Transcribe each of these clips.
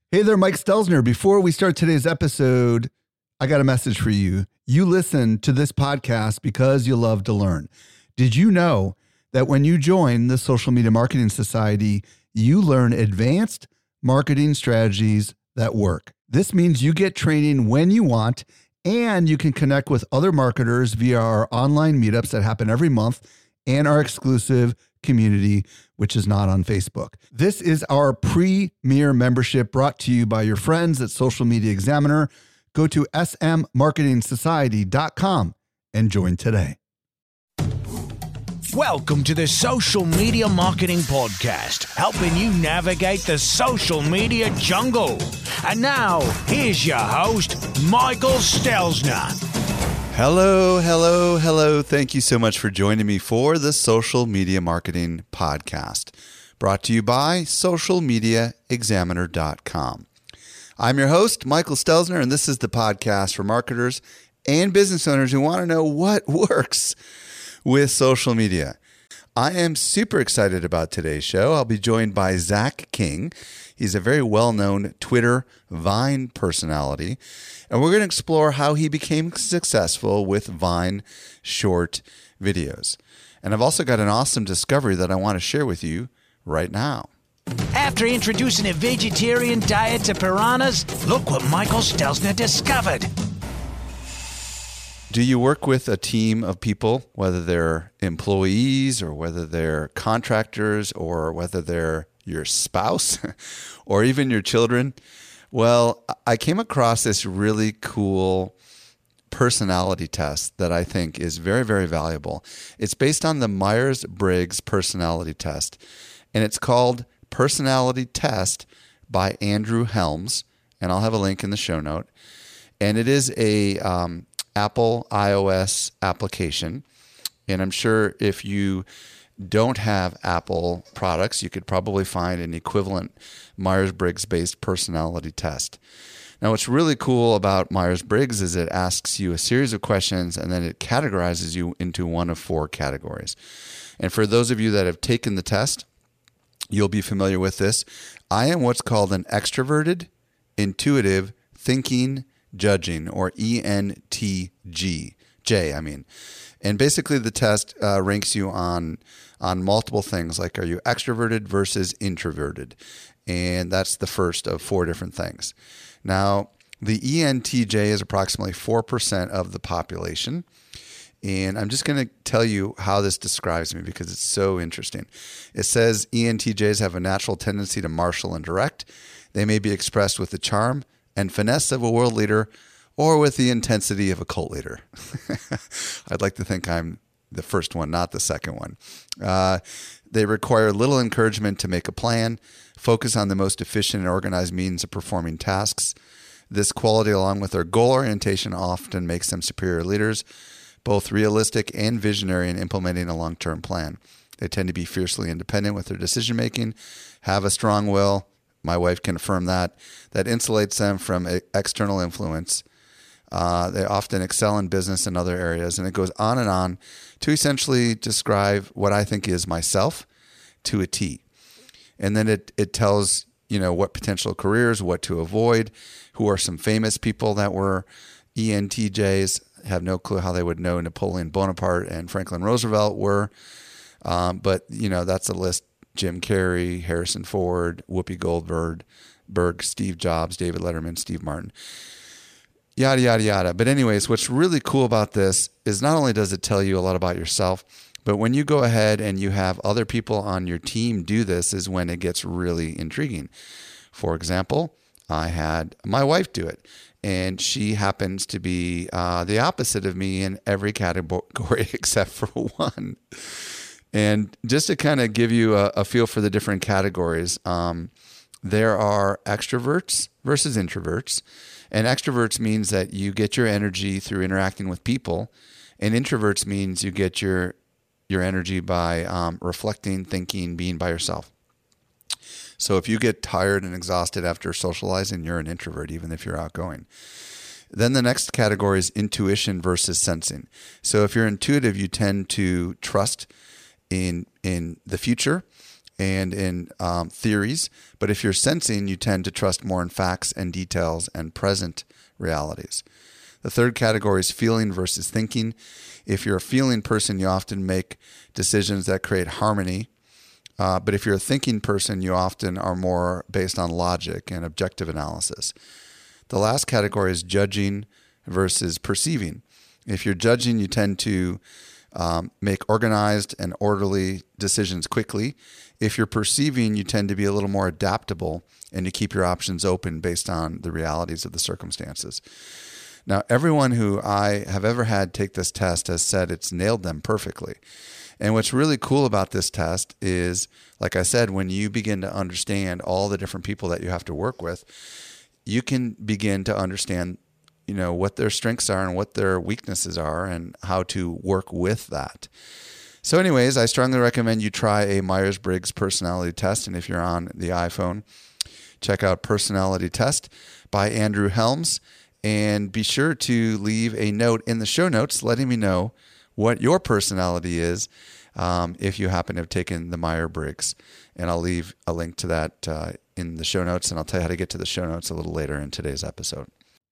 Hey there, Mike Stelzner. Before we start today's episode, I got a message for you. You listen to this podcast because you love to learn. Did you know that when you join the Social Media Marketing Society, you learn advanced marketing strategies that work? This means you get training when you want, and you can connect with other marketers via our online meetups that happen every month and our exclusive community, which is not on Facebook. This is our premier membership brought to you by your friends at Social Media Examiner. Go to smmarketingsociety.com and join today. Welcome to the Social Media Marketing Podcast, helping you navigate the social media jungle. And now, here's your host, Michael Stelzner. Hello. Thank you so much for joining me for the Social Media Marketing Podcast, brought to you by socialmediaexaminer.com. I'm your host, Michael Stelzner, and this is the podcast for marketers and business owners who want to know what works with social media. I am super excited about today's show. I'll be joined by Zach King. He's a very well-known Twitter Vine personality, and we're going to explore how he became successful with Vine short videos. And I've also got an awesome discovery that I want to share with you right now. After introducing a vegetarian diet to piranhas, look what Michael Stelzner discovered. Do you work with a team of people, whether they're employees or whether they're contractors or whether they're your spouse or even your children? Well, I came across this really cool personality test that I think is very, very valuable. It's based on the Myers-Briggs personality test, and it's called Personality Test by Andrew Helms, and I'll have a link in the show note. And it is a Apple iOS application, and I'm sure if you don't have Apple products, you could probably find an equivalent Myers-Briggs based personality test. Now, what's really cool about Myers-Briggs is it asks you a series of questions and then it categorizes you into one of four categories. And for those of you that have taken the test, you'll be familiar with this. I am what's called an extroverted, intuitive, thinking, judging, or ENTJ. And basically the test ranks you on multiple things, like are you extroverted versus introverted? And that's the first of four different things. Now, the ENTJ is approximately 4% of the population. And I'm just going to tell you how this describes me because it's so interesting. It says ENTJs have a natural tendency to marshal and direct. They may be expressed with the charm and finesse of a world leader or with the intensity of a cult leader. I'd like to think I'm the first one, not the second one. They require little encouragement to make a plan, focus on the most efficient and organized means of performing tasks. This quality, along with their goal orientation, often makes them superior leaders, both realistic and visionary in implementing a long-term plan. They tend to be fiercely independent with their decision-making, have a strong will. My wife can affirm that insulates them from external influence. They often excel in business and other areas, and it goes on to essentially describe what I think is myself to a T. And then it tells, what potential careers, what to avoid, who are some famous people that were ENTJs. Have no clue how they would know Napoleon Bonaparte and Franklin Roosevelt were. But that's a list. Jim Carrey, Harrison Ford, Whoopi Goldberg, Steve Jobs, David Letterman, Steve Martin. Yada, yada, yada. But anyways, what's really cool about this is not only does it tell you a lot about yourself, but when you go ahead and you have other people on your team do this is when it gets really intriguing. For example, I had my wife do it, and she happens to be the opposite of me in every category except for one. And just to kind of give you a feel for the different categories, there are extroverts versus introverts. And extroverts means that you get your energy through interacting with people, and introverts means you get your energy by reflecting, thinking, being by yourself. So if you get tired and exhausted after socializing, you're an introvert, even if you're outgoing. Then the next category is intuition versus sensing. So if you're intuitive, you tend to trust in the future and in theories. But if you're sensing, you tend to trust more in facts and details and present realities. The third category is feeling versus thinking. If you're a feeling person, you often make decisions that create harmony. But if you're a thinking person, you often are more based on logic and objective analysis. The last category is judging versus perceiving. If you're judging, you tend to make organized and orderly decisions quickly. If you're perceiving, you tend to be a little more adaptable and you keep your options open based on the realities of the circumstances. Now, everyone who I have ever had take this test has said it's nailed them perfectly. And what's really cool about this test is, like I said, when you begin to understand all the different people that you have to work with, you can begin to understand, what their strengths are and what their weaknesses are and how to work with that. So anyways, I strongly recommend you try a Myers-Briggs personality test. And if you're on the iPhone, check out Personality Test by Andrew Helms. And be sure to leave a note in the show notes letting me know what your personality is if you happen to have taken the Myers-Briggs. And I'll leave a link to that in the show notes, and I'll tell you how to get to the show notes a little later in today's episode.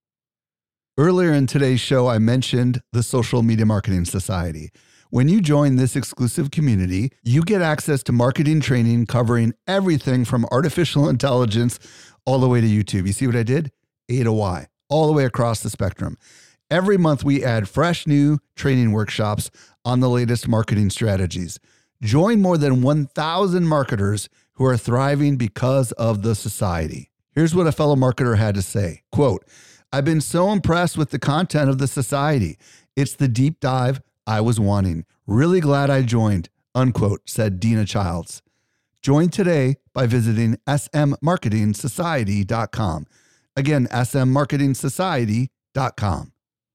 Earlier in today's show, I mentioned the Social Media Marketing Society. When you join this exclusive community, you get access to marketing training covering everything from artificial intelligence all the way to YouTube. You see what I did? A to Y, all the way across the spectrum. Every month, we add fresh new training workshops on the latest marketing strategies. Join more than 1,000 marketers who are thriving because of the society. Here's what a fellow marketer had to say. Quote, "I've been so impressed with the content of the society. It's the deep dive I was wanting. Really glad I joined," unquote, said Dina Childs. Join today by visiting smmarketingsociety.com. Again, smmarketingsociety.com.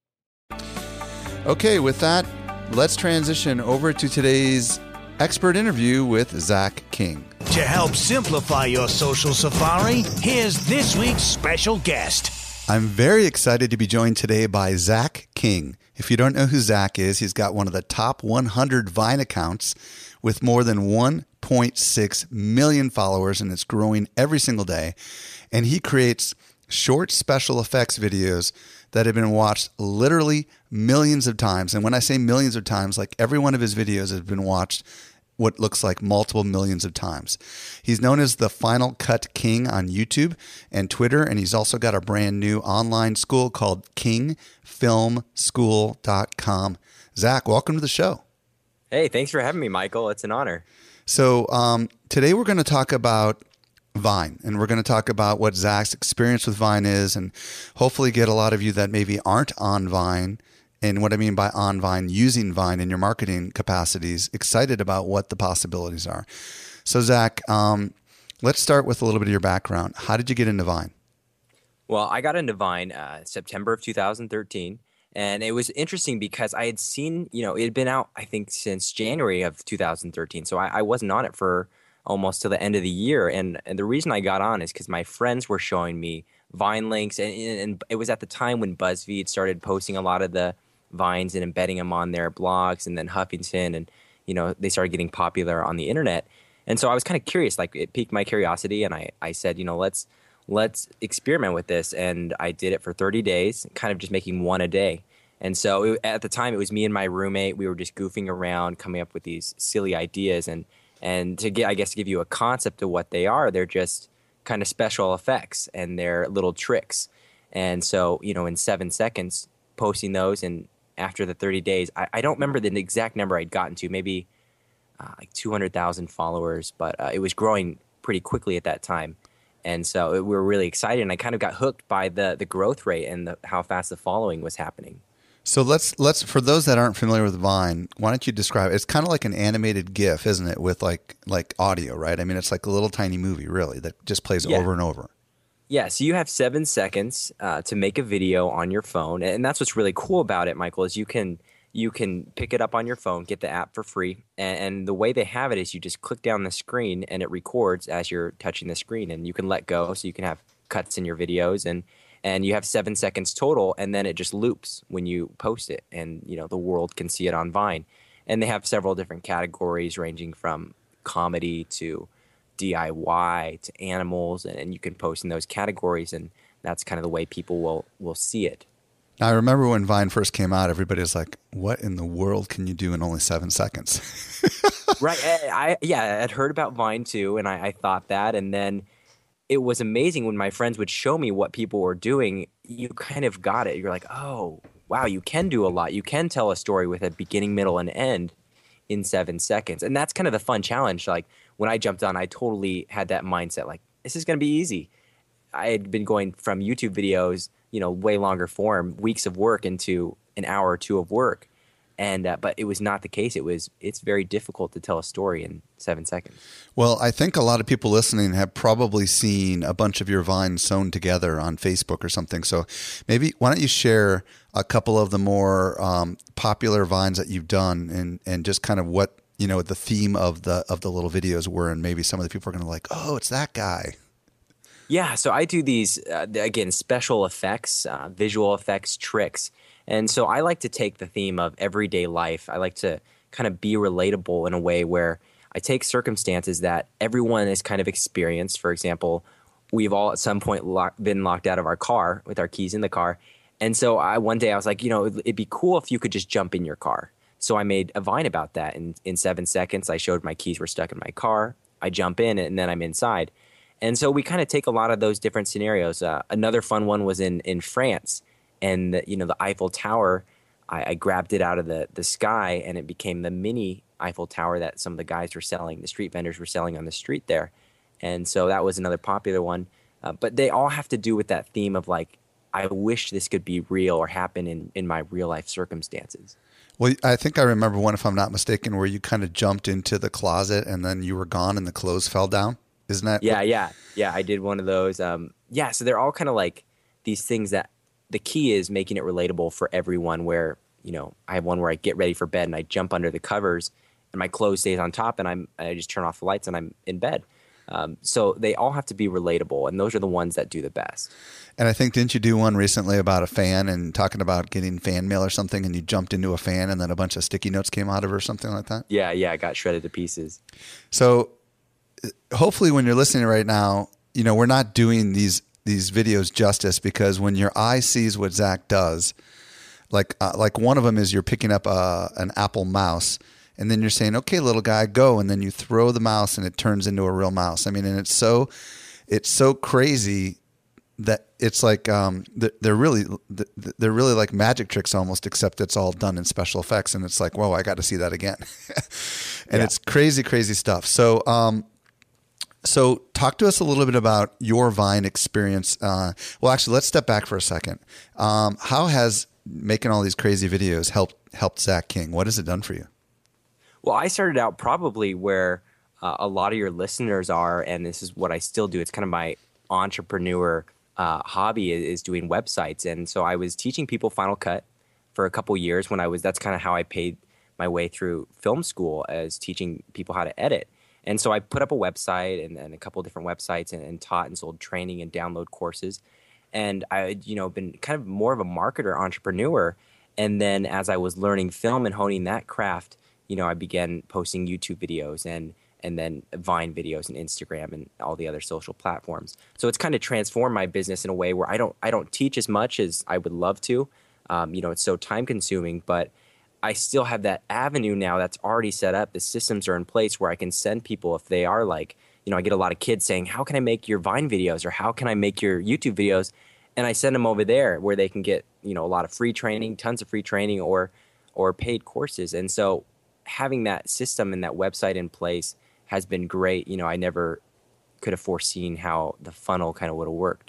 Okay, with that, let's transition over to today's expert interview with Zach King. To help simplify your social safari, here's this week's special guest. I'm very excited to be joined today by Zach King. If you don't know who Zach is, he's got one of the top 100 Vine accounts with more than 1.6 million followers, and it's growing every single day. And he creates short special effects videos that have been watched literally millions of times. And when I say millions of times, like every one of his videos has been watched what looks like multiple millions of times. He's known as the Final Cut King on YouTube and Twitter, and he's also got a brand new online school called kingfilmschool.com. Zach, welcome to the show. Hey, thanks for having me, Michael. It's an honor. So today we're going to talk about Vine, and we're going to talk about what Zach's experience with Vine is, and hopefully get a lot of you that maybe aren't on Vine, and what I mean by on Vine, using Vine in your marketing capacities, excited about what the possibilities are. So Zach, let's start with a little bit of your background. How did you get into Vine? Well, I got into Vine September of 2013, and it was interesting because I had seen, it had been out, I think, since January of 2013, so I wasn't on it for almost till the end of the year. And the reason I got on is because my friends were showing me Vine links. And it was at the time when BuzzFeed started posting a lot of the Vines and embedding them on their blogs, and then Huffington, and, they started getting popular on the internet. And so I was kind of curious, like it piqued my curiosity. And I said, let's experiment with this. And I did it for 30 days, kind of just making one a day. And so at the time, it was me and my roommate. We were just goofing around, coming up with these silly ideas. And to give you a concept of what they are, they're just kind of special effects and they're little tricks. And so, in 7 seconds, posting those, and after the 30 days, I don't remember the exact number I'd gotten to, maybe like 200,000 followers, but it was growing pretty quickly at that time. And so we were really excited, and I kind of got hooked by the growth rate and how fast the following was happening. So let's for those that aren't familiar with Vine, why don't you describe it? It's kind of like an animated GIF, isn't it? With like audio, right? I mean, it's like a little tiny movie, really, that just plays over and over. Yeah, so you have 7 seconds to make a video on your phone, and that's what's really cool about it, Michael, is you can pick it up on your phone, get the app for free, and the way they have it is you just click down the screen and it records as you're touching the screen, and you can let go, so you can have cuts in your videos, and you have 7 seconds total, and then it just loops when you post it, and the world can see it on Vine. And they have several different categories ranging from comedy to DIY to animals, and you can post in those categories, and that's kind of the way people will see it. Now, I remember when Vine first came out, everybody was like, what in the world can you do in only 7 seconds? Right. I'd heard about Vine too, and I thought that, and then it was amazing when my friends would show me what people were doing. You kind of got it. You're like, oh, wow, you can do a lot. You can tell a story with a beginning, middle, and end in 7 seconds. And that's kind of the fun challenge. Like when I jumped on, I totally had that mindset, like, this is going to be easy. I had been going from YouTube videos, way longer form, weeks of work into an hour or two of work. And but it was not the case. It's very difficult to tell a story in 7 seconds. Well, I think a lot of people listening have probably seen a bunch of your vines sewn together on Facebook or something. So maybe why don't you share a couple of the more popular vines that you've done, and just kind of what the theme of the little videos were, and maybe some of the people are going to like, oh, it's that guy. Yeah, so I do these again, special effects, visual effects, tricks. And so I like to take the theme of everyday life. I like to kind of be relatable in a way where I take circumstances that everyone has kind of experienced. For example, we've all at some point been locked out of our car with our keys in the car. And so one day I was like, it'd be cool if you could just jump in your car. So I made a Vine about that. And in 7 seconds, I showed my keys were stuck in my car. I jump in and then I'm inside. And so we kind of take a lot of those different scenarios. Another fun one was in France. And the Eiffel Tower, I grabbed it out of the sky, and it became the mini Eiffel Tower that some of the guys were selling, the street vendors were selling on the street there. And so that was another popular one. But they all have to do with that theme of like, I wish this could be real or happen in my real life circumstances. Well, I think I remember one, if I'm not mistaken, where you kind of jumped into the closet and then you were gone and the clothes fell down. Isn't that? Yeah. I did one of those. So they're all kind of like these things that the key is making it relatable for everyone, where, I have one where I get ready for bed and I jump under the covers and my clothes stays on top, and I just turn off the lights and I'm in bed. So they all have to be relatable, and those are the ones that do the best. And I think, didn't you do one recently about a fan and talking about getting fan mail or something, and you jumped into a fan and then a bunch of sticky notes came out of it or something like that? Yeah, I got shredded to pieces. So hopefully when you're listening right now, we're not doing these videos justice, because when your eye sees what Zach does, like one of them is you're picking up an Apple mouse, and then you're saying, okay, little guy, go. And then you throw the mouse and it turns into a real mouse. I mean, and it's so crazy that it's like, they're really like magic tricks almost, except it's all done in special effects. And it's like, whoa, I got to see that again. And It's crazy, crazy stuff. So talk to us a little bit about your Vine experience. Well, actually, let's step back for a second. How has making all these crazy videos helped Zach King? What has it done for you? Well, I started out probably where a lot of your listeners are, and this is what I still do. It's kind of my entrepreneur hobby is doing websites. And so I was teaching people Final Cut for a couple years that's kind of how I paid my way through film school, as teaching people how to edit. And so I put up a website and a couple of different websites and taught and sold training and download courses. And I, been kind of more of a marketer entrepreneur. And then as I was learning film and honing that craft, I began posting YouTube videos and then Vine videos and Instagram and all the other social platforms. So it's kind of transformed my business in a way where I don't teach as much as I would love to. It's so time consuming, but I still have that avenue now that's already set up. The systems are in place where I can send people if they are like, I get a lot of kids saying, how can I make your Vine videos, or how can I make your YouTube videos? And I send them over there where they can get, a lot of free training, tons of free training or paid courses. And so having that system and that website in place has been great. I never could have foreseen how the funnel kind of would have worked.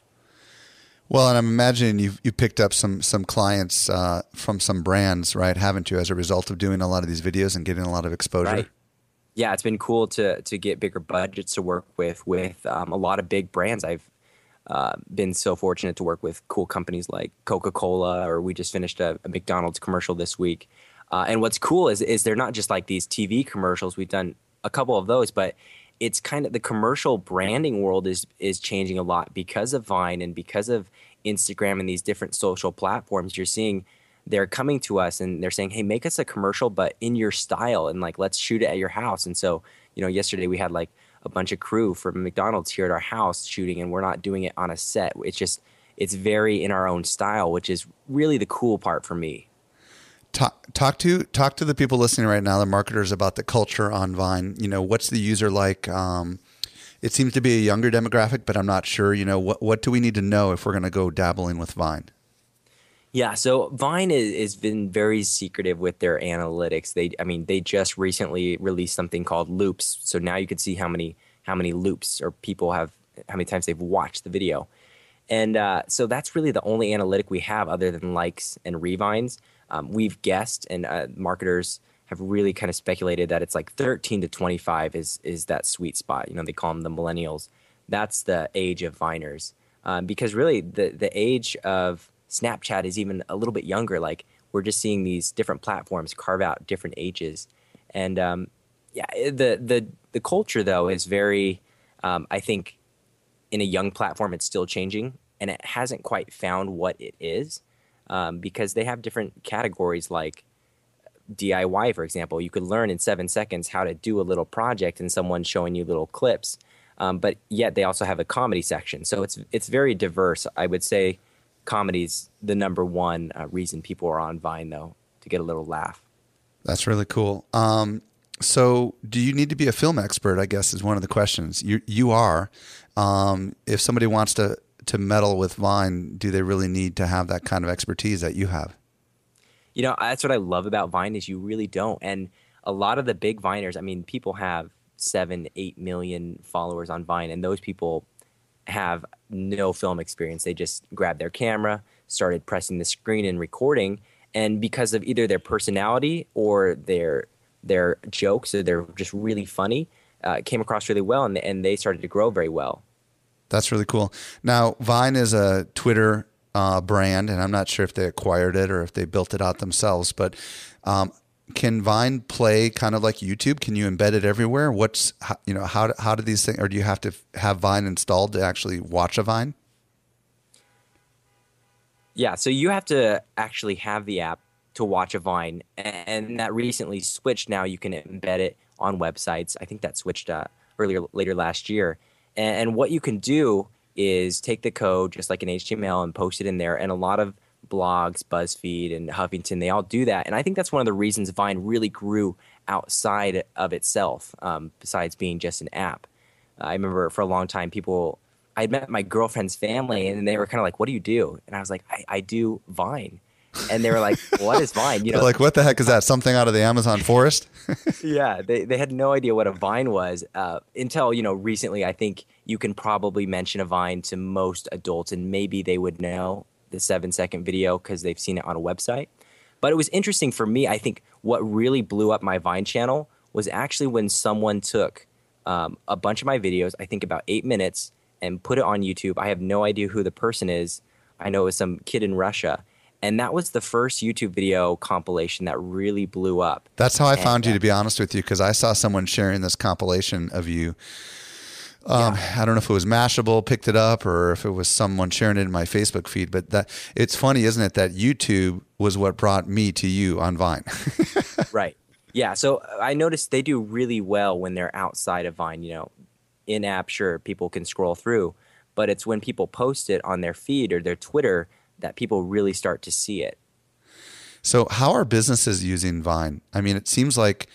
Well, and I'm imagining you picked up some clients from some brands, right? Haven't you, as a result of doing a lot of these videos and getting a lot of exposure? Right. Yeah, it's been cool to get bigger budgets to work with a lot of big brands. I've been so fortunate to work with cool companies like Coca-Cola, or we just finished a McDonald's commercial this week. And what's cool is they're not just like these TV commercials. We've done a couple of those, but it's kind of the commercial branding world is changing a lot because of Vine and because of Instagram and these different social platforms. You're seeing they're coming to us and they're saying, hey, make us a commercial, but in your style, and like, let's shoot it at your house. And so, yesterday we had like a bunch of crew from McDonald's here at our house shooting, and we're not doing it on a set. It's very in our own style, which is really the cool part for me. Talk to the people listening right now, the marketers, about the culture on Vine. What's the user like? It seems to be a younger demographic, but I'm not sure. What do we need to know if we're going to go dabbling with Vine? Yeah, so Vine has been very secretive with their analytics. They just recently released something called loops. So now you can see how many loops or people have, how many times they've watched the video. And so that's really the only analytic we have other than likes and revines. We've guessed, and marketers have really kind of speculated that it's like 13 to 25 is that sweet spot. They call them the millennials. That's the age of Viners. Because really the age of Snapchat is even a little bit younger. Like, we're just seeing these different platforms carve out different ages. And the culture, though, is very, I think, in a young platform, it's still changing, and it hasn't quite found what it is, because they have different categories like DIY, for example. You could learn in 7 seconds how to do a little project and someone's showing you little clips. But yet they also have a comedy section. So it's very diverse. I would say comedy's the number one reason people are on Vine, though, to get a little laugh. That's really cool. So do you need to be a film expert, I guess, is one of the questions. You are. If somebody wants to meddle with Vine, do they really need to have that kind of expertise that you have? That's what I love about Vine is you really don't. And a lot of the big Viners, people have 7-8 million followers on Vine, and those people have no film experience. They just grabbed their camera, started pressing the screen and recording, and because of either their personality or their jokes, or they're just really funny, came across really well, and they started to grow very well. That's really cool. Now, Vine is a Twitter brand, and I'm not sure if they acquired it or if they built it out themselves, but can Vine play kind of like YouTube? Can you embed it everywhere? How do these things, or do you have to have Vine installed to actually watch a Vine? Yeah, so you have to actually have the app to watch a Vine, and that recently switched. Now you can embed it on websites. I think that switched later last year. And what you can do is take the code, just like an HTML, and post it in there. And a lot of blogs, BuzzFeed and Huffington, they all do that. And I think that's one of the reasons Vine really grew outside of itself, besides being just an app. I remember for a long time, I had met my girlfriend's family, and they were kind of like, "What do you do?" And I was like, I do Vine. And they were like, "What is Vine?" Like, what the heck is that? Something out of the Amazon forest? Yeah, they had no idea what a Vine was until, recently. I think you can probably mention a Vine to most adults, and maybe they would know the 7-second video because they've seen it on a website. But it was interesting for me. I think what really blew up my Vine channel was actually when someone took a bunch of my videos, I think about 8 minutes, and put it on YouTube. I have no idea who the person is. I know it was some kid in Russia. And that was the first YouTube video compilation that really blew up. That's how I found you, to be honest with you, because I saw someone sharing this compilation of you. I don't know if it was Mashable picked it up or if it was someone sharing it in my Facebook feed. But it's funny, isn't it, that YouTube was what brought me to you on Vine. Right. Yeah. So I noticed they do really well when they're outside of Vine. In-app, sure, people can scroll through. But it's when people post it on their feed or their Twitter that people really start to see it. So how are businesses using Vine? It seems like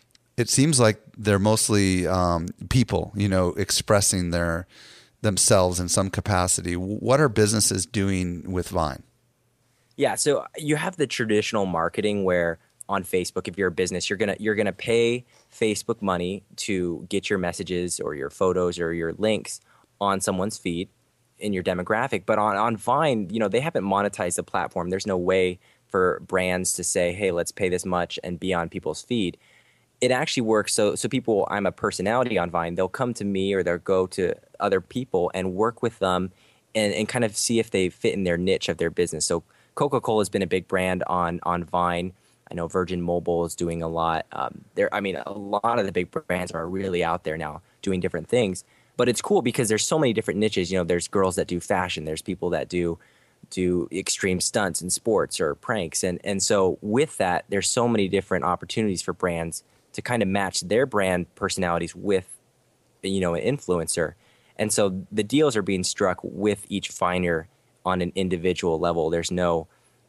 they're mostly people, expressing themselves in some capacity. What are businesses doing with Vine? Yeah, so you have the traditional marketing where on Facebook, if you're a business, you're gonna pay Facebook money to get your messages or your photos or your links on someone's feed in your demographic. But on Vine, they haven't monetized the platform. There's no way for brands to say, hey, let's pay this much and be on people's feed. It actually works. So people, I'm a personality on Vine, they'll come to me or they'll go to other people and work with them and kind of see if they fit in their niche of their business. So Coca-Cola has been a big brand on Vine. I know Virgin Mobile is doing a lot. A lot of the big brands are really out there now doing different things. But it's cool because there's so many different niches. There's girls that do fashion. There's people that do extreme stunts in sports or pranks. And so with that, there's so many different opportunities for brands to kind of match their brand personalities with an influencer. And so the deals are being struck with each Viner on an individual level. There's no,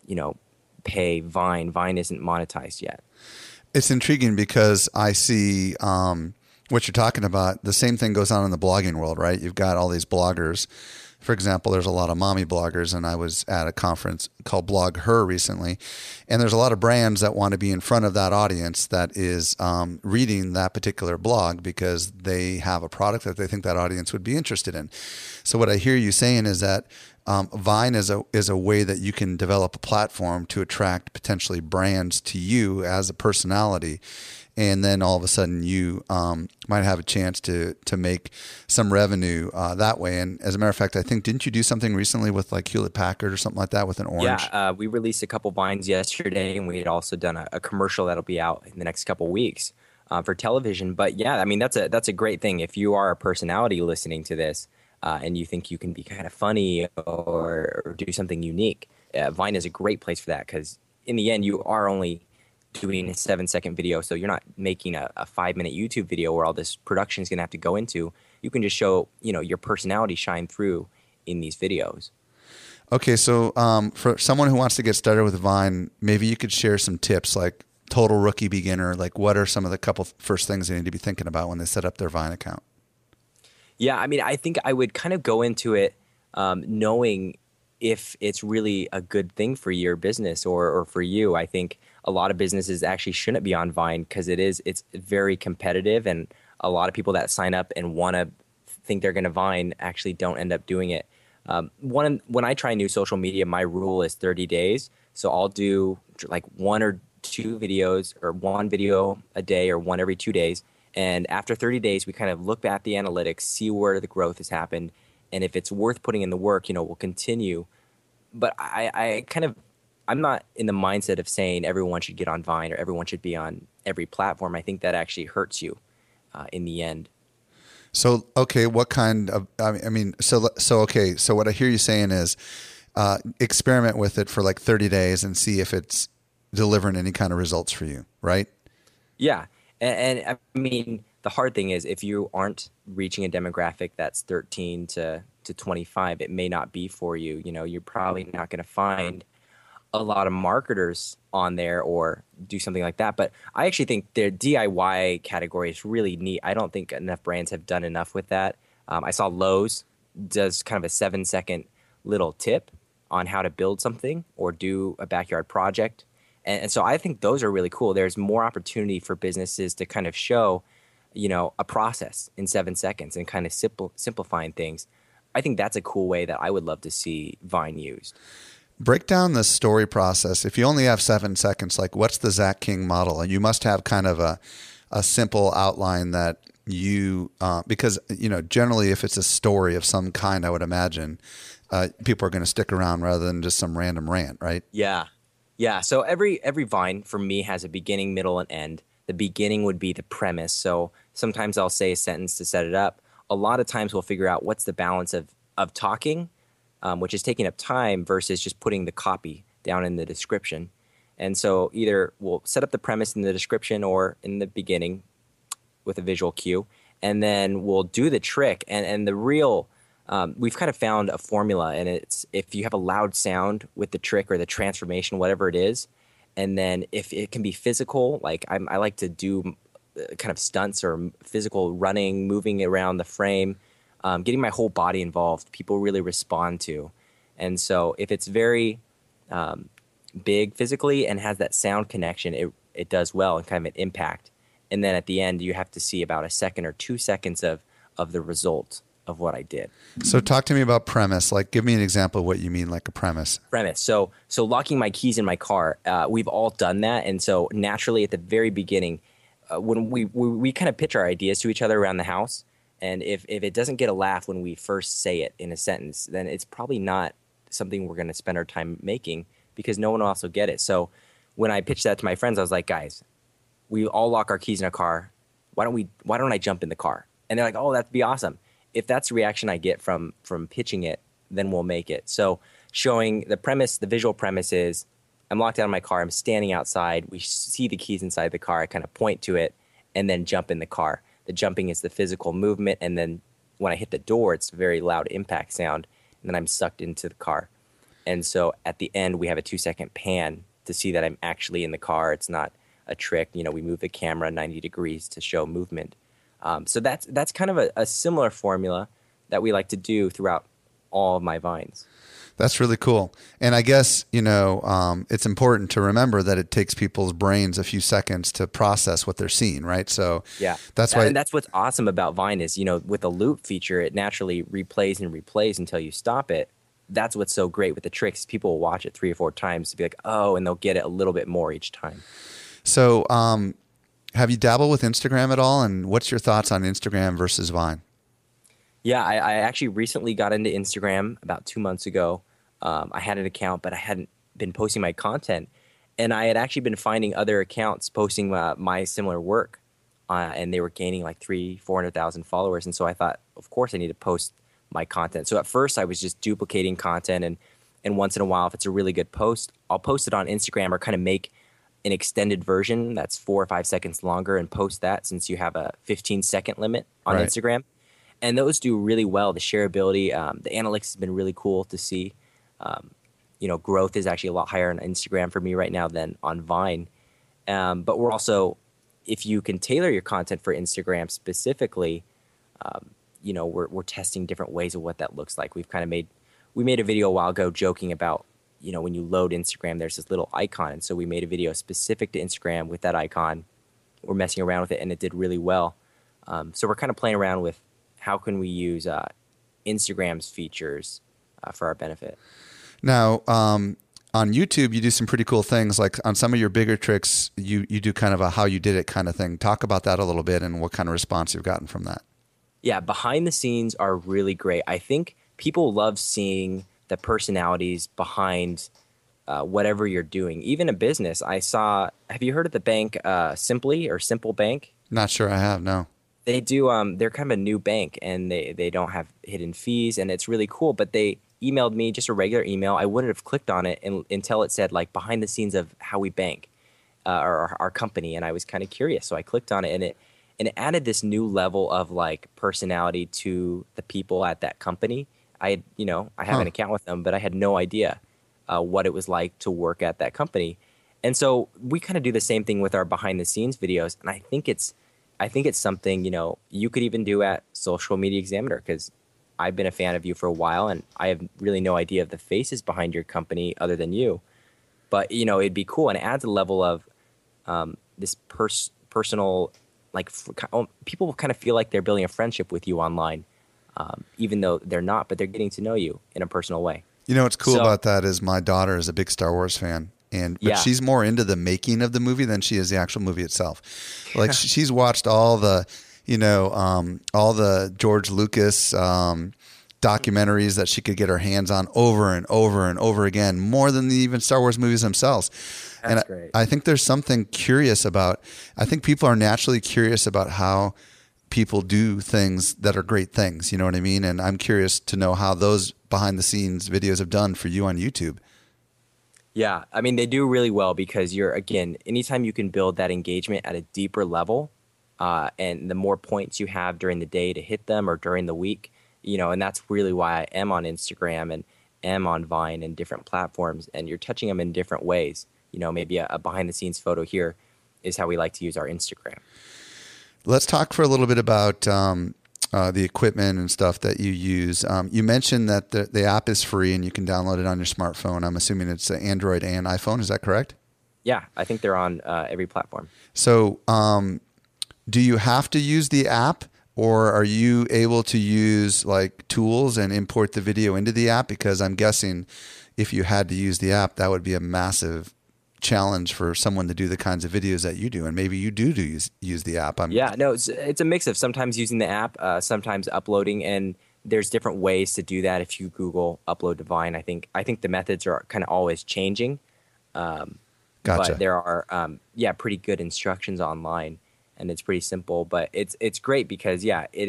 pay Vine. Vine isn't monetized yet. It's intriguing because I see what you're talking about. The same thing goes on in the blogging world, right? You've got all these bloggers. For example, there's a lot of mommy bloggers, and I was at a conference called Blog Her recently, and there's a lot of brands that want to be in front of that audience that is reading that particular blog because they have a product that they think that audience would be interested in. So what I hear you saying is that Vine is a way that you can develop a platform to attract potentially brands to you as a personality. And then all of a sudden you might have a chance to make some revenue that way. And as a matter of fact, I think, didn't you do something recently with like Hewlett Packard or something like that with an orange? Yeah, we released a couple Vines yesterday, and we had also done a commercial that'll be out in the next couple weeks for television. But yeah, I mean, that's a great thing. If you are a personality listening to this and you think you can be kind of funny or do something unique, Vine is a great place for that, because in the end, you are only doing a 7-second video, so you're not making a 5-minute YouTube video where all this production is going to have to go into. You can just show your personality shine through in these videos. Okay, so for someone who wants to get started with Vine, maybe you could share some tips, like total rookie beginner. Like, what are some of the couple first things they need to be thinking about when they set up their Vine account? Yeah, I mean, I think I would kind of go into it knowing if it's really a good thing for your business or for you. I think a lot of businesses actually shouldn't be on Vine because it's very competitive, and a lot of people that sign up and want to think they're going to Vine actually don't end up doing it. When I try new social media, my rule is 30 days. So I'll do like 1 or 2 videos, or 1 video a day, or 1 every 2 days. And after 30 days, we kind of look at the analytics, see where the growth has happened. And if it's worth putting in the work, we'll continue. But I'm not in the mindset of saying everyone should get on Vine or everyone should be on every platform. I think that actually hurts you in the end. So, okay, what kind of, okay, so what I hear you saying is experiment with it for like 30 days and see if it's delivering any kind of results for you, right? Yeah. And I mean, the hard thing is if you aren't reaching a demographic that's 13 to 25, it may not be for you. You're probably not going to find a lot of marketers on there or do something like that. But I actually think their DIY category is really neat. I don't think enough brands have done enough with that. I saw Lowe's does kind of a 7-second little tip on how to build something or do a backyard project. And so I think those are really cool. There's more opportunity for businesses to kind of show, a process in 7 seconds and kind of simplifying things. I think that's a cool way that I would love to see Vine used. Break down the story process. If you only have 7 seconds, like what's the Zach King model? And you must have kind of a simple outline that you, because, generally if it's a story of some kind, I would imagine people are going to stick around rather than just some random rant, right? Yeah. Yeah. So every Vine for me has a beginning, middle, and end. The beginning would be the premise. So sometimes I'll say a sentence to set it up. A lot of times we'll figure out what's the balance of talking, which is taking up time, versus just putting the copy down in the description. And so either we'll set up the premise in the description or in the beginning with a visual cue, and then we'll do the trick. And the real, we've kind of found a formula, and it's if you have a loud sound with the trick or the transformation, whatever it is, and then if it can be physical, like I like to do kind of stunts or physical running, moving around the frame, getting my whole body involved, people really respond to. And so if it's very big physically and has that sound connection, it does well and kind of an impact. And then at the end, you have to see about a second or 2 seconds of the result of what I did. So talk to me about premise. Like, give me an example of what you mean, like a premise. Premise. So locking my keys in my car, we've all done that. And so naturally at the very beginning, when we kind of pitch our ideas to each other around the house, and if it doesn't get a laugh when we first say it in a sentence, then it's probably not something we're going to spend our time making, because no one else will get it. So when I pitched that to my friends, I was like, guys, we all lock our keys in a car. Why don't I jump in the car? And they're like, oh, that'd be awesome. If that's the reaction I get from pitching it, then we'll make it. So showing the premise, the visual premise is I'm locked out of my car. I'm standing outside. We see the keys inside the car. I kind of point to it and then jump in the car. The jumping is the physical movement, and then when I hit the door, it's a very loud impact sound, and then I'm sucked into the car. And so at the end, we have a 2-second pan to see that I'm actually in the car. It's not a trick. You know, we move the camera 90 degrees to show movement. So that's kind of a similar formula that we like to do throughout all of my Vines. That's really cool. And I guess, it's important to remember that it takes people's brains a few seconds to process what they're seeing, right? So yeah, that's why. And that's what's awesome about Vine is, with the loop feature, it naturally replays and replays until you stop it. That's what's so great with the tricks. People will watch it 3 or 4 times to be like, oh, and they'll get it a little bit more each time. So have you dabbled with Instagram at all? And what's your thoughts on Instagram versus Vine? Yeah, I actually recently got into Instagram about 2 months ago. I had an account, but I hadn't been posting my content. And I had actually been finding other accounts posting my similar work. And they were gaining like 300,000-400,000 followers. And so I thought, of course, I need to post my content. So at first, I was just duplicating content. And once in a while, if it's a really good post, I'll post it on Instagram or kind of make an extended version that's 4 or 5 seconds longer and post that, since you have a 15-second limit on Right. Instagram. And those do really well. The shareability, the analytics has been really cool to see. Growth is actually a lot higher on Instagram for me right now than on Vine. But we're also, if you can tailor your content for Instagram specifically, we're testing different ways of what that looks like. We made a video a while ago joking about, when you load Instagram, there's this little icon. And so we made a video specific to Instagram with that icon. We're messing around with it, and it did really well. So we're kind of playing around with how can we use Instagram's features for our benefit. Now, on YouTube, you do some pretty cool things. Like on some of your bigger tricks, you do kind of a how you did it kind of thing. Talk about that a little bit and what kind of response you've gotten from that. Yeah, behind the scenes are really great. I think people love seeing the personalities behind whatever you're doing. Even a business. Have you heard of the bank Simply or Simple Bank? Not sure I have, no. They do, they're kind of a new bank, and they don't have hidden fees, and it's really cool. But they emailed me just a regular email. I wouldn't have clicked on it until it said like behind the scenes of how we bank or our company, and I was kind of curious. So I clicked on it, and it added this new level of like personality to the people at that company. I have an account with them, but I had no idea what it was like to work at that company. And so we kind of do the same thing with our behind the scenes videos. And I think it's something, you could even do at Social Media Examiner, because I've been a fan of you for a while, and I have really no idea of the faces behind your company other than you. But, it'd be cool, and it adds a level of this personal, like people kind of feel like they're building a friendship with you online, even though they're not, but they're getting to know you in a personal way. What's cool about that is my daughter is a big Star Wars fan. But she's more into the making of the movie than she is the actual movie itself. Like she's watched all the, all the George Lucas documentaries that she could get her hands on over and over and over again, more than even Star Wars movies themselves. That's great. I think there's something curious about. I think people are naturally curious about how people do things that are great things. You know what I mean? And I'm curious to know how those behind the scenes videos have done for you on YouTube. Yeah, I mean, they do really well because anytime you can build that engagement at a deeper level, and the more points you have during the day to hit them or during the week, and that's really why I am on Instagram and am on Vine and different platforms, and you're touching them in different ways. Maybe a behind the scenes photo here is how we like to use our Instagram. Let's talk for a little bit about the equipment and stuff that you use. You mentioned that the app is free and you can download it on your smartphone. I'm assuming it's Android and iPhone. Is that correct? Yeah, I think they're on every platform. So do you have to use the app, or are you able to use like tools and import the video into the app? Because I'm guessing if you had to use the app, that would be a massive challenge for someone to do the kinds of videos that you do, and maybe you do use the app. It's a mix of sometimes using the app, sometimes uploading, and there's different ways to do that. If you Google upload to Vine, I think the methods are kind of always changing. Gotcha. But there are pretty good instructions online, and it's pretty simple. But it's great because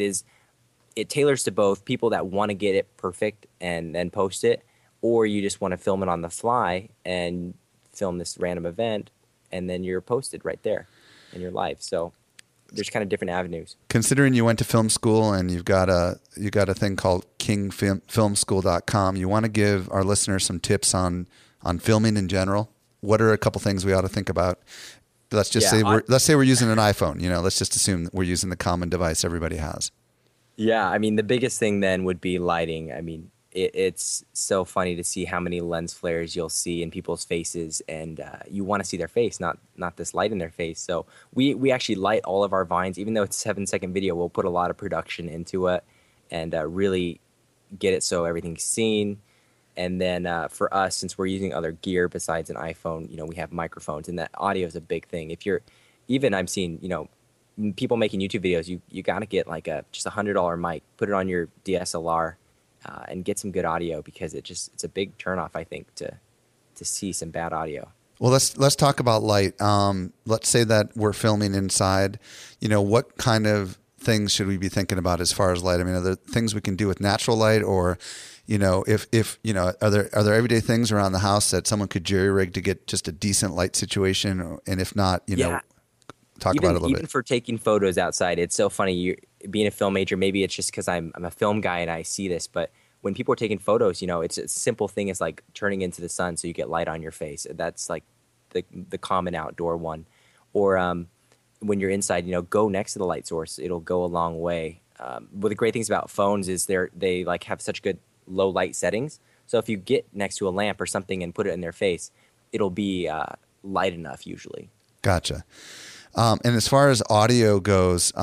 it tailors to both people that want to get it perfect and then post it, or you just want to film it on the fly and film this random event, and then you're posted right there and you're live. So there's kind of different avenues. Considering you went to film school and you got a thing called kingfilmschool.com, you want to give our listeners some tips on filming in general? What are a couple things we ought to think about? Let's just say we're using an iPhone. Let's just assume that we're using the common device everybody has. Yeah, I mean, the biggest thing then would be lighting. I mean, it's so funny to see how many lens flares you'll see in people's faces, and you want to see their face, not this light in their face. So we actually light all of our vines, even though it's a 7-second video. We'll put a lot of production into it and really get it so everything's seen. And then for us, since we're using other gear besides an iPhone, we have microphones, and that audio is a big thing. If you're even, I'm seeing, people making YouTube videos, you got to get like just $100 mic, put it on your DSLR. And get some good audio, because it's a big turnoff, I think, to see some bad audio. Well, let's talk about light. Let's say that we're filming inside. What kind of things should we be thinking about as far as light? I mean, are there things we can do with natural light, or if are there everyday things around the house that someone could jerry rig to get just a decent light situation? And if not, talk about it a little bit. Even for taking photos outside, it's so funny. Being a film major, maybe it's just because I'm a film guy and I see this, but when people are taking photos, it's a simple thing as like turning into the sun so you get light on your face. That's like the common outdoor one. Or when you're inside, go next to the light source. It'll go a long way. One of the great things about phones is they like have such good low light settings. So if you get next to a lamp or something and put it in their face, it'll be light enough usually. Gotcha. And as far as audio goes,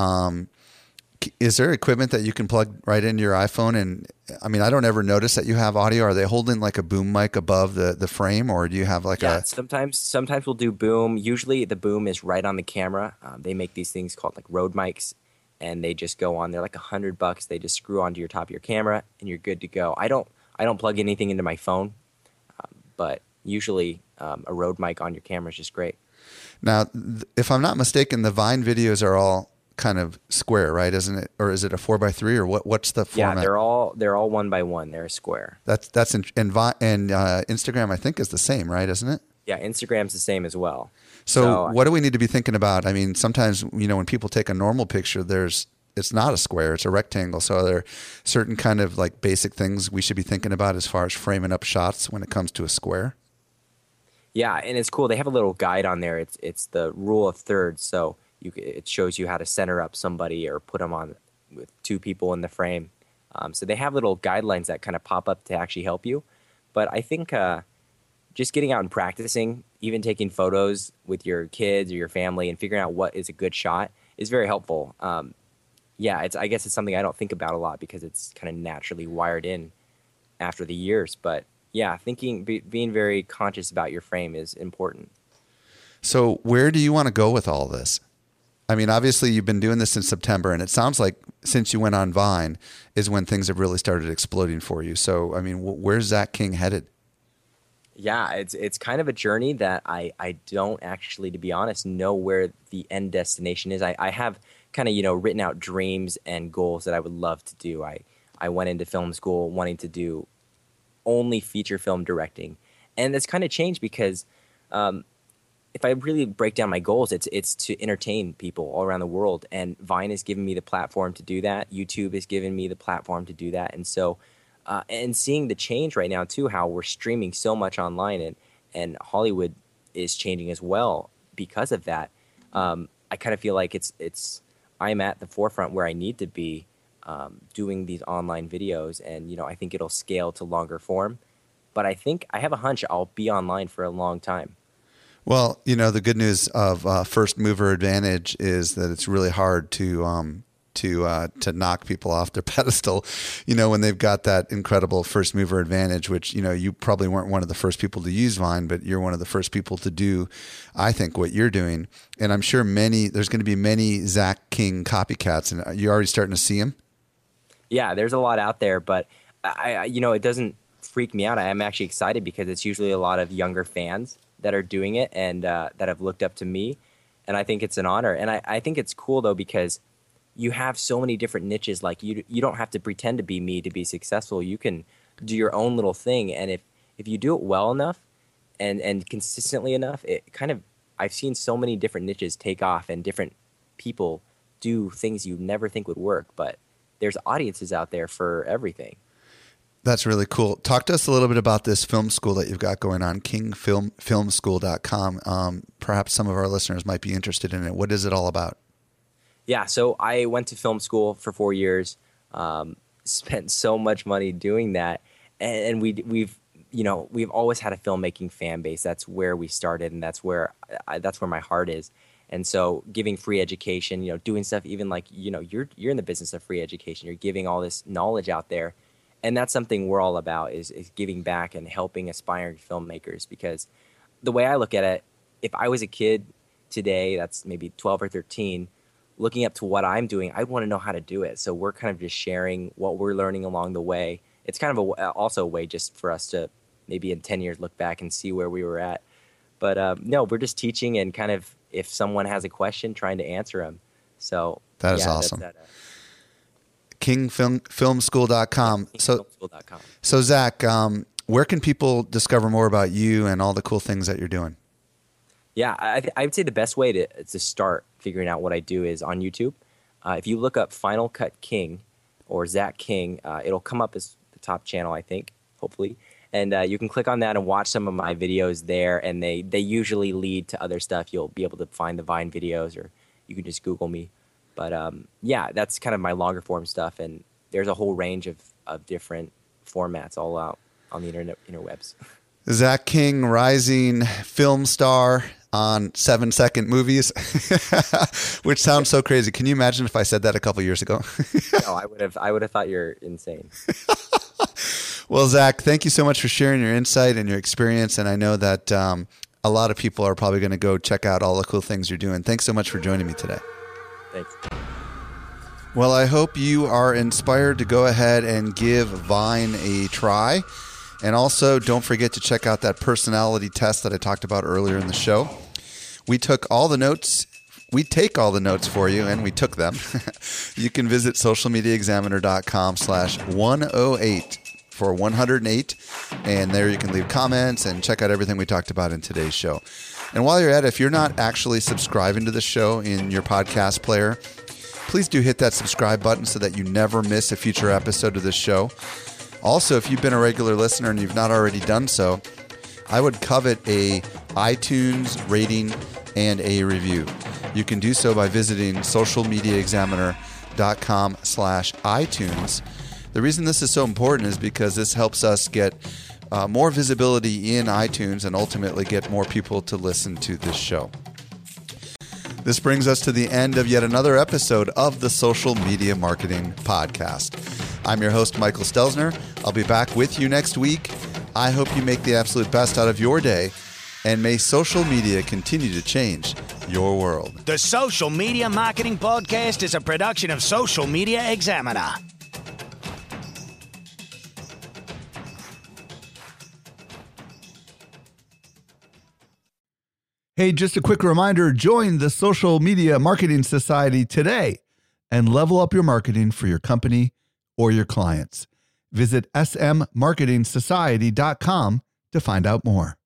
is there equipment that you can plug right into your iPhone? And I mean, I don't ever notice that you have audio. Are they holding like a boom mic above the frame, or do you have like sometimes we'll do boom. Usually the boom is right on the camera. They make these things called like Rode mics, and they just go on. They're like $100. They just screw onto your top of your camera, and you're good to go. I don't plug anything into my phone, but usually a Rode mic on your camera is just great. Now, if I'm not mistaken, the Vine videos are all kind of square, right? Isn't it? Or is it a 4x3, or what's the format? Yeah, they're all 1x1. They're a square. That's and Instagram, I think, is the same, right? Isn't it? Yeah, Instagram's the same as well. So what do we need to be thinking about? I mean, sometimes, when people take a normal picture, it's not a square, it's a rectangle. So are there certain kind of like basic things we should be thinking about as far as framing up shots when it comes to a square? Yeah, and it's cool. They have a little guide on there. It's the rule of thirds. So it shows you how to center up somebody or put them on with two people in the frame. So they have little guidelines that kind of pop up to actually help you. But I think just getting out and practicing, even taking photos with your kids or your family and figuring out what is a good shot is very helpful. I guess it's something I don't think about a lot because it's kind of naturally wired in after the years. But yeah, being very conscious about your frame is important. So where do you want to go with all this? I mean, obviously you've been doing this since September, and it sounds like since you went on Vine is when things have really started exploding for you. So, I mean, where's Zach King headed? Yeah, it's kind of a journey that I don't actually, to be honest, know where the end destination is. I have kind of, written out dreams and goals that I would love to do. I went into film school wanting to do only feature film directing. And that's kind of changed because if I really break down my goals, it's to entertain people all around the world. And Vine has given me the platform to do that. YouTube has given me the platform to do that. And so, and seeing the change right now too, how we're streaming so much online and Hollywood is changing as well because of that. I kind of feel like I'm at the forefront where I need to be doing these online videos. And, I think it'll scale to longer form. But I think I have a hunch I'll be online for a long time. Well, the good news of first mover advantage is that it's really hard to knock people off their pedestal, when they've got that incredible first mover advantage, which, you probably weren't one of the first people to use Vine, but you're one of the first people to do, I think, what you're doing. And I'm sure there's going to be many Zach King copycats, and you're already starting to see them. Yeah, there's a lot out there, but it doesn't freak me out. I'm actually excited because it's usually a lot of younger fans that are doing it and that have looked up to me. And I think it's an honor. And I think it's cool, though, because you have so many different niches. Like you don't have to pretend to be me to be successful. You can do your own little thing. And if you do it well enough and consistently enough, I've seen so many different niches take off and different people do things you never think would work, but there's audiences out there for everything. That's really cool. Talk to us a little bit about this film school that you've got going on, kingfilmschool.com. Perhaps some of our listeners might be interested in it. What is it all about? Yeah, so I went to film school for 4 years, spent so much money doing that, and we've always had a filmmaking fan base. That's where we started, and that's where my heart is. And so giving free education, doing stuff even like, you're in the business of free education. You're giving all this knowledge out there. And that's something we're all about is giving back and helping aspiring filmmakers. Because the way I look at it, if I was a kid today, that's maybe 12 or 13, looking up to what I'm doing, I'd want to know how to do it. So we're kind of just sharing what we're learning along the way. It's kind of also a way just for us to maybe in 10 years look back and see where we were at. But no, we're just teaching and kind of, if someone has a question, trying to answer them. So that is awesome. Kingfilmschool.com. So Zach, where can people discover more about you and all the cool things that you're doing? Yeah, I would say the best way to start figuring out what I do is on YouTube. If you look up Final Cut King or Zach King, it'll come up as the top channel, I think, hopefully. And you can click on that and watch some of my videos there, and they usually lead to other stuff. You'll be able to find the Vine videos, or you can just Google me. But yeah, that's kind of my longer form stuff, and there's a whole range of different formats all out on the interwebs. Zach King, rising film star on 7-second movies, which sounds so crazy. Can you imagine if I said that a couple years ago? No, I would have thought you're insane. Well, Zach, thank you so much for sharing your insight and your experience. And I know that a lot of people are probably going to go check out all the cool things you're doing. Thanks so much for joining me today. Thanks. Well, I hope you are inspired to go ahead and give Vine a try. And also, don't forget to check out that personality test that I talked about earlier in the show. We take all the notes for you, and we took them. You can visit socialmediaexaminer.com/108 for 108, and there you can leave comments and check out everything we talked about in today's show. And while you're at it, if you're not actually subscribing to the show in your podcast player, please do hit that subscribe button so that you never miss a future episode of this show. Also, if you've been a regular listener and you've not already done so, I would covet a iTunes rating and a review. You can do so by visiting socialmediaexaminer.com/iTunes. The reason this is so important is because this helps us get more visibility in iTunes and ultimately get more people to listen to this show. This brings us to the end of yet another episode of the Social Media Marketing Podcast. I'm your host, Michael Stelzner. I'll be back with you next week. I hope you make the absolute best out of your day, and may social media continue to change your world. The Social Media Marketing Podcast is a production of Social Media Examiner. Hey, just a quick reminder, join the Social Media Marketing Society today and level up your marketing for your company or your clients. Visit smmarketingsociety.com to find out more.